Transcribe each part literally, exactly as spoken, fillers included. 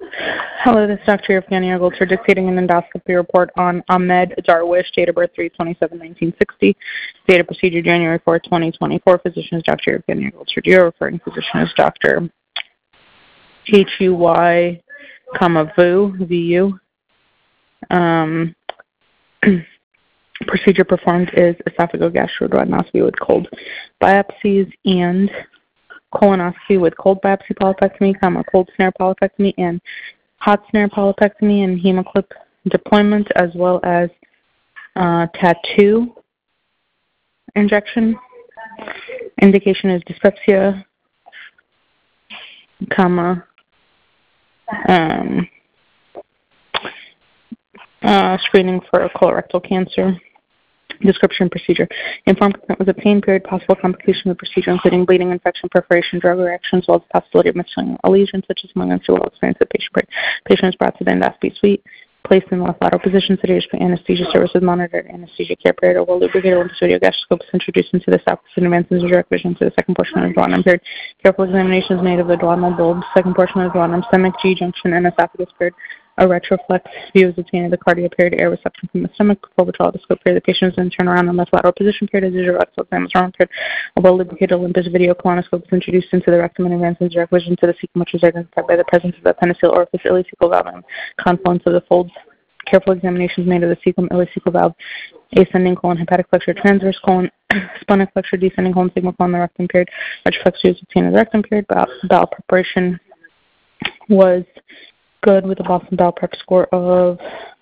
Hello, this is Doctor Evgenia Goltzer dictating an endoscopy report on Ahmed Darwish, date of birth three twenty-seven nineteen sixty, date of procedure January fourth, twenty twenty-four. Physician is Doctor Evgenia Goltzer. Your referring physician is Doctor H U Y, comma, Vu, V U. Um, procedure performed is esophagogastroduodenoscopy with cold biopsies and colonoscopy with cold biopsy polypectomy, comma, cold snare polypectomy, and hot snare polypectomy and hemoclip deployment, as well as uh, tattoo injection. Indication is dyspepsia, comma, um, uh, screening for colorectal cancer. Description procedure. Informed consent was obtained. Period. Possible complication of the procedure, including bleeding, infection, perforation, drug reactions, as well as the possibility of miscellaneous lesions, such as among unsuitable experience of the patient. Period. Patient is brought to the endoscopy suite, placed in the left lateral position, sedated for anesthesia services, monitored anesthesia care period, or well lubricated once video gastroscope is introduced into the esophagus and advances into direct vision to the second portion of the duodenum period. Careful examination is made of the duodenal bulb, second portion of the duodenum, stomach, G junction, and esophagus period. A retroflex view is obtained of the cardia period, air reception from the stomach, before withdrawal of the scope period. The patient is then turned around in the left lateral position period, as usual rectal exam is wrong period. A well lubricated Olympus video colonoscope is introduced into the rectum and advances direct vision to the cecum, which is identified by the presence of the appendiceal orifice, ileocecal valve, and confluence of the folds. Careful examination is made of the cecum, ileocecal valve, ascending colon, hepatic flexure, transverse colon, splenic flexure, descending colon, sigma colon, the rectum period. Retroflex view is obtained in the rectum period. Bowel, bowel preparation was good with a Boston Bowel Prep score of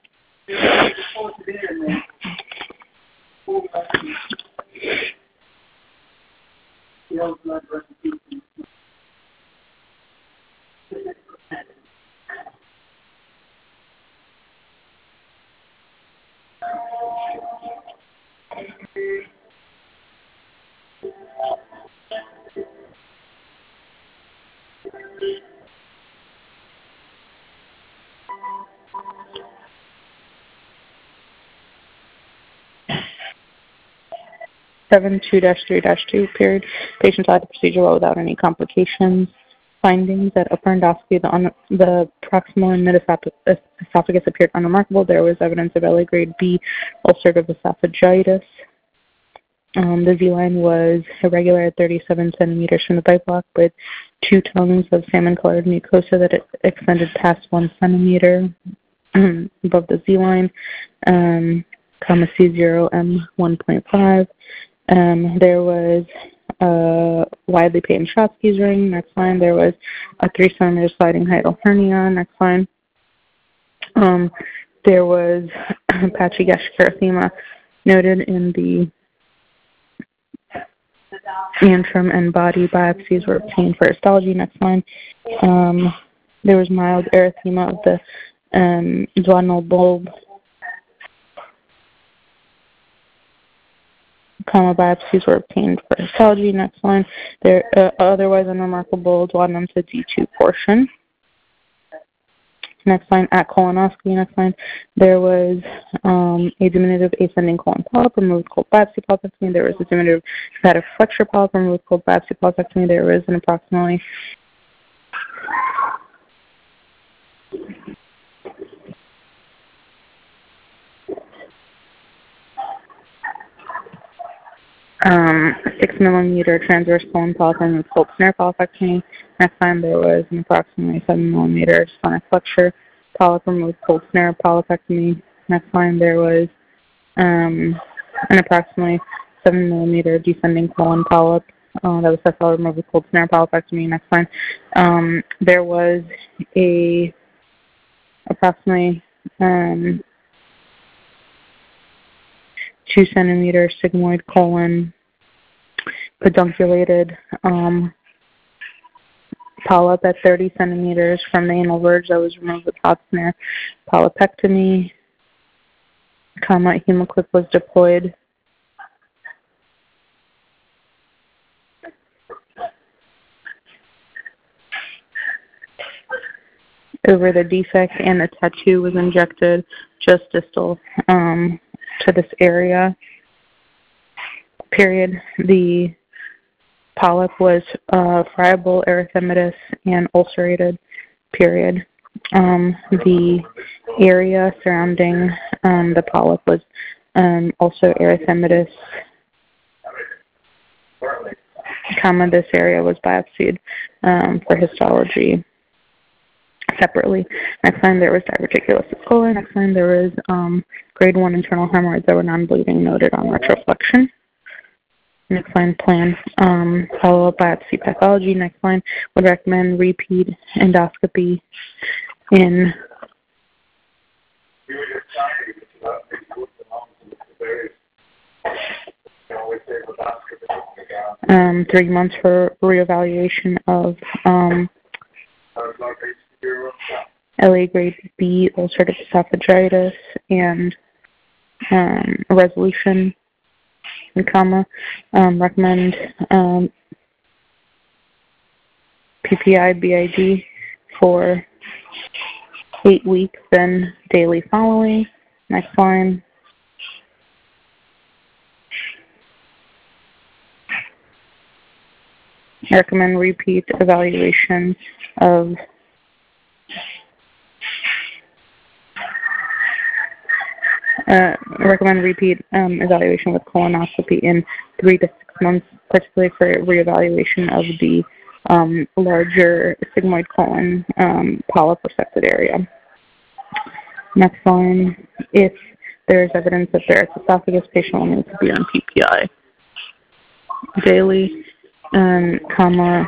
seven two dash three dash two period. Patient had the procedure well without any complications. Findings at upper endoscopy, the, un- the proximal and mid-esophagus appeared unremarkable. There was evidence of L A grade B ulcerative esophagitis. Um, the Z-line was irregular at thirty-seven centimeters from the bite block, with two tongues of salmon-colored mucosa that extended past one centimeter above the Z-line, um, comma C zero M one point five. Um, there was a widely patent Schottky's ring. Next line, there was a three centimeter sliding hiatal hernia. Next line, um, there was patchy gastric erythema noted in the antrum, and body biopsies were obtained for histology. Next line, um, there was mild erythema of the um, duodenal bulb. Comma biopsies were obtained for histology. Next line, there uh, otherwise unremarkable duodenum to D two portion. Next line, at colonoscopy. Next line, there was um, a diminutive ascending colon polyp removed with cold biopsy polypectomy. There was a diminutive hepatic flexure polyp removed with cold biopsy polypectomy. There was an approximately Um, six millimeter transverse colon polyp with cold snare polypectomy. Next time there was an approximately seven millimeter splenic flexure polyp with cold snare polypectomy. Next time there was um, an approximately seven millimeter descending colon polyp uh, that was septal removed with cold snare polypectomy. Next time um, there was a approximately um, two centimeter sigmoid colon pedunculated um, polyp at thirty centimeters from the anal verge that was removed with hot snare polypectomy, comma, hemoclip was deployed. Over the defect, and a tattoo was injected just distal um, to this area. Period. The polyp was uh, friable, erythematous, and ulcerated. Period. Um, the area surrounding um, the polyp was um, also erythematous, comma, this area was biopsied um, for histology separately. Next line, there was diverticulosis coli. Next line, there was um, grade one internal hemorrhoids that were non-bleeding noted on retroflexion. Next line, plan um, follow-up biopsy pathology. Next line, would recommend repeat endoscopy in um, three months for reevaluation of um, L A grade B ulcerative esophagitis and um, a resolution, and comma, um, recommend um, P P I B I D for eight weeks, then daily following. Next line. Recommend repeat evaluation of uh, recommend repeat um, evaluation with colonoscopy in three to six months, particularly for reevaluation of the um, larger sigmoid colon um, polyp resected area. Next line, if there is evidence of Barrett's esophagus, patient will need to be on P P I daily, um, comma,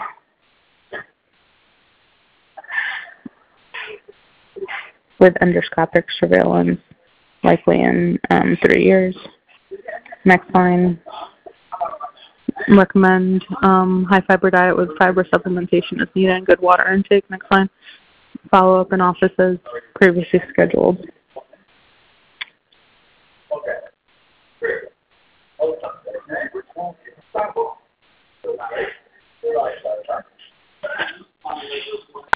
with endoscopic surveillance, likely in um, three years. Next line, recommend um, high fiber diet with fiber supplementation as needed and good water intake. Next line, follow up in office as previously scheduled.